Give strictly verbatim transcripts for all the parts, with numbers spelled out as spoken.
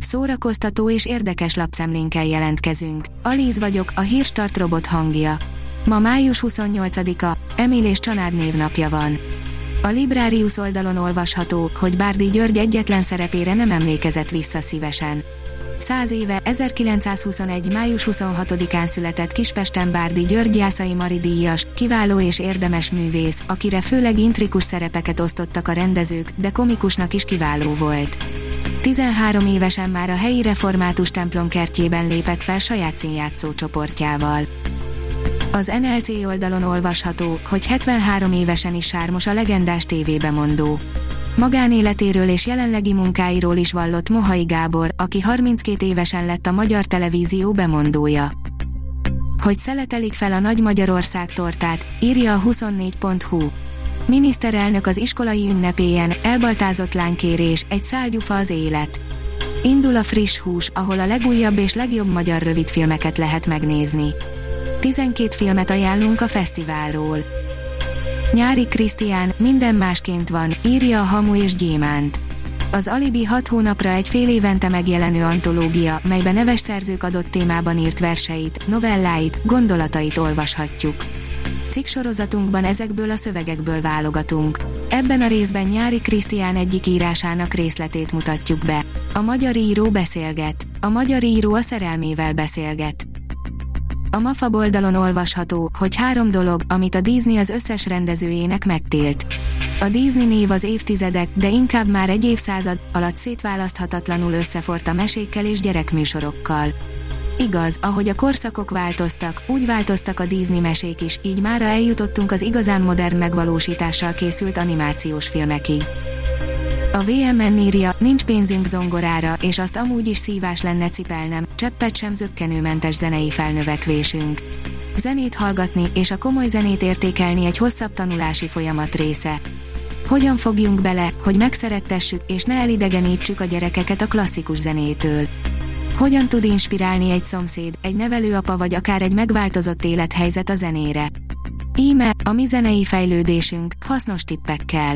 szórakoztató és érdekes lapszemlénkkel jelentkezünk. Alíz vagyok, a Hírstart robot hangja. Ma május huszonnyolcadika, Emil és Csanád névnapja van. A Librarius oldalon olvasható, hogy Bárdi György egyetlen szerepére nem emlékezett vissza szívesen. Száz éve, ezerkilencszázhuszonegy. május huszonhatodikán született Kispesten Bárdi György Jászai Mari díjas, kiváló és érdemes művész, akire főleg intrikus szerepeket osztottak a rendezők, de komikusnak is kiváló volt. tizenhárom évesen már a helyi református templom kertjében lépett fel saját színjátszó csoportjával. Az en el cé oldalon olvasható, hogy hetvenhárom évesen is sármos a legendás tévébemondó. Magánéletéről és jelenlegi munkáiról is vallott Mohai Gábor, aki harminckét évesen lett a magyar televízió bemondója. Hogy szeletelik fel a Nagy Magyarország tortát, írja a huszonnégy pont hu. Miniszterelnök az iskolai ünnepélyen, elbaltázott lánykérés, egy szál gyufa az élet. Indul a friss hús, ahol a legújabb és legjobb magyar rövidfilmeket lehet megnézni. tizenkét filmet ajánlunk a fesztiválról. Nyári Krisztián, minden másként van, írja a Hamu és Gyémánt. Az Alibi hat hónapra egy fél évente megjelenő antológia, melyben neves szerzők adott témában írt verseit, novelláit, gondolatait olvashatjuk. Cikksorozatunkban ezekből a szövegekből válogatunk. Ebben a részben Nyári Krisztián egyik írásának részletét mutatjuk be. A magyar író beszélget. A magyar író a szerelmével beszélget. A MAFA oldalon olvasható, hogy három dolog, amit a Disney az összes rendezőjének megtilt. A Disney név az évtizedek, de inkább már egy évszázad alatt szétválaszthatatlanul összeforrt a mesékkel és gyerekműsorokkal. Igaz, ahogy a korszakok változtak, úgy változtak a Disney mesék is, így mára eljutottunk az igazán modern megvalósítással készült animációs filmekig. A vé em en írja, nincs pénzünk zongorára, és azt amúgy is szívás lenne cipelnem, cseppet sem zökkenőmentes zenei felnövekvésünk. Zenét hallgatni és a komoly zenét értékelni egy hosszabb tanulási folyamat része. Hogyan fogjunk bele, hogy megszerettessük és ne elidegenítsük a gyerekeket a klasszikus zenétől? Hogyan tud inspirálni egy szomszéd, egy nevelőapa vagy akár egy megváltozott élethelyzet a zenére? Íme, a mi zenei fejlődésünk, hasznos tippekkel.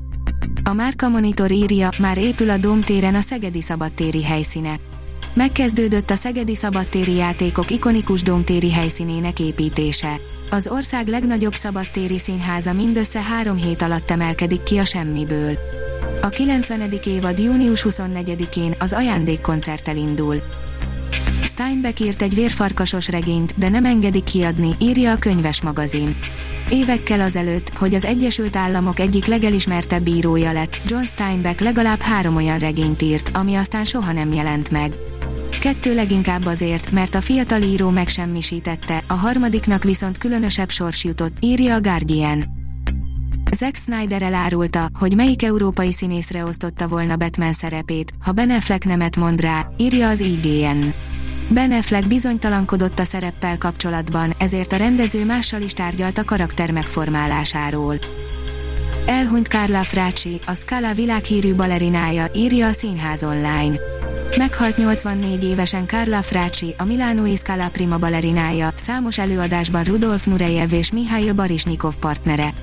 A Márka Monitor írja, már épül a Dóm téren a szegedi szabadtéri helyszíne. Megkezdődött a szegedi szabadtéri játékok ikonikus dómtéri helyszínének építése. Az ország legnagyobb szabadtéri színháza mindössze három hét alatt emelkedik ki a semmiből. A kilencvenedik évad június huszonnegyedikén az ajándékkoncerttel indul. Steinbeck írt egy vérfarkasos regényt, de nem engedik kiadni, írja a Könyves magazin. Évekkel azelőtt, hogy az Egyesült Államok egyik legelismertebb írója lett, John Steinbeck legalább három olyan regényt írt, ami aztán soha nem jelent meg. Kettő leginkább azért, mert a fiatal író megsemmisítette, a harmadiknak viszont különösebb sors jutott, írja a Guardian. Zack Snyder elárulta, hogy melyik európai színészre osztotta volna Batman szerepét, ha Ben Affleck nemet mond rá, írja az i gé en. Ben Affleck bizonytalankodott a szereppel kapcsolatban, ezért a rendező mással is tárgyalt a karakter megformálásáról. Elhunyt Carla Fracci, a Scala világhírű balerinája, írja a Színház online. Meghalt nyolcvannégy évesen Carla Fracci, a milánói Scala Prima balerinája, számos előadásban Rudolf Nureyev és Mihail Baryshnikov partnere.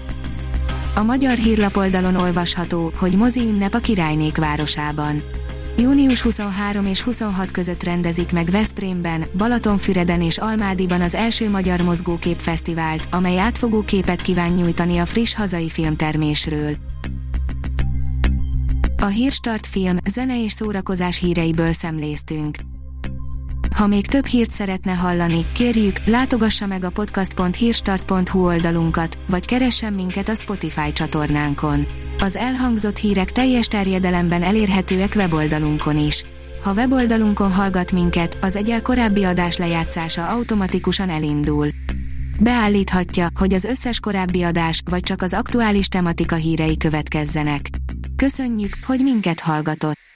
A Magyar Hírlapoldalon olvasható, hogy mozi ünnep a királynék városában. június huszonhárom és huszonhat között rendezik meg Veszprémben, Balatonfüreden és Almádiban az első Magyar Mozgókép Fesztivált, amely átfogó képet kíván nyújtani a friss hazai filmtermésről. A Hírstart film, zene és szórakozás híreiből szemléztünk. Ha még több hírt szeretne hallani, kérjük, látogassa meg a podcast pont hírstart pont hu oldalunkat, vagy keressen minket a Spotify csatornánkon. Az elhangzott hírek teljes terjedelemben elérhetőek weboldalunkon is. Ha weboldalunkon hallgat minket, az egyel korábbi adás lejátszása automatikusan elindul. Beállíthatja, hogy az összes korábbi adás, vagy csak az aktuális tematika hírei következzenek. Köszönjük, hogy minket hallgatott!